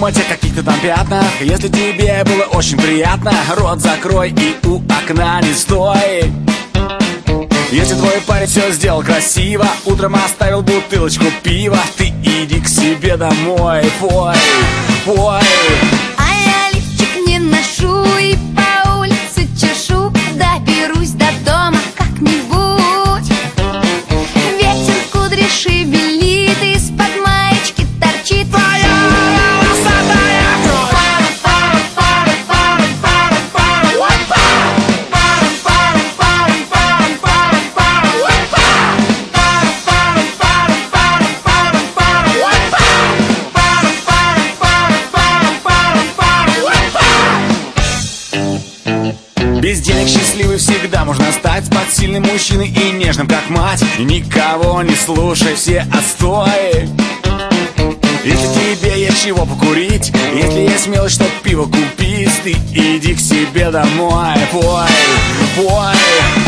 думать о каких-то там пятнах. Если тебе было очень приятно, рот закрой и у окна не стой. Если твой парень все сделал красиво, утром оставил бутылочку пива, ты иди к себе домой, пой, пой. А я лифчик не ношу и по улице чешу, доберусь до дома как-нибудь. Ветер кудри шевелит, из-под маечки торчит твоя волосатая кровь. Без денег счастливый всегда можно стать, под сильным мужчиной и нежным, как мать. И никого не слушай, все отстой. Если тебе есть чего покурить, если есть смелость, чтоб пиво купить, ты иди к себе домой, пой, пой.